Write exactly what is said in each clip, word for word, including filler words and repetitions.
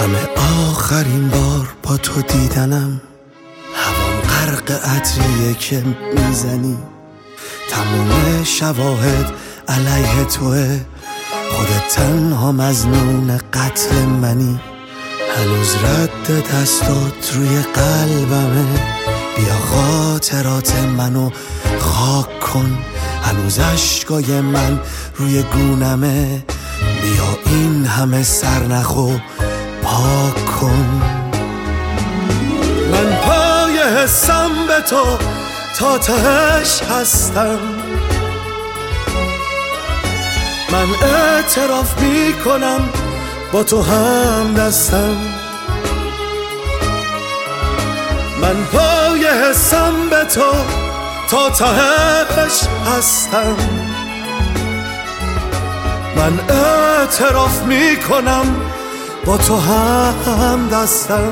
همه آخرین بار با تو دیدنم، هوام غرق عطریه که میزنی، تموم شواهد علیه توه، خودت تنها مظنون قتل منی، هنوز رد دستات روی قلبمه، بیا خاطرات منو خاک کن، هنوز عشقای من روی گونمه، بیا این همه سرنخو پاک کن. من پای حسم به تو تا تهش هستم، من اعتراف می کنم با تو هم دستم، من پای حسم به تو تا تهش هستم، من اعتراف می کنم با تو هم دستم.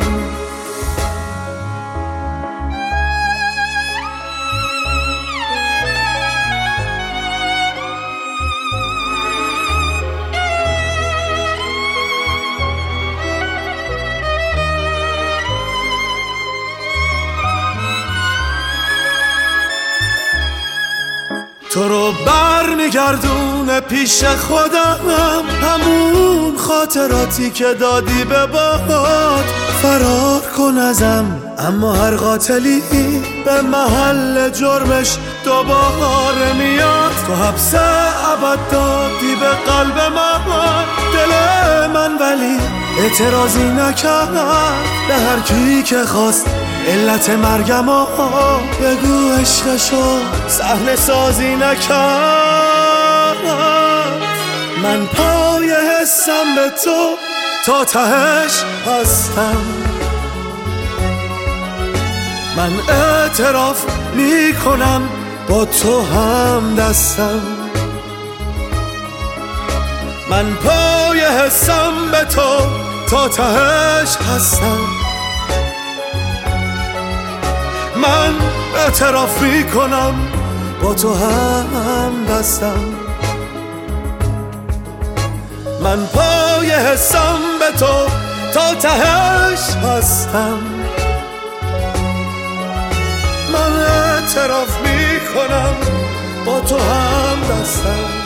تو رو برمیگردونه پیش خودم، همون خاطراتی که دادی به باد، فرار کن ازم اما هر قاتلی به محل جرمش دوباره میاد، تو حبس ابد دادی به قلب من، دل من ولی اعتراضی نکرد، به هر کی که خواست علت مرگم و بگو عشقشو صحنه سازی نکرد. من پای حسم به تو تا تهش هستم، من اعتراف می کنم با تو هم دستم، من پای حسم به تو تا تهش هستم، من اعتراف می کنم با تو هم دستم، من پای حسم به تو تا تهش هستم، من اعتراف می کنم با تو هم دستم.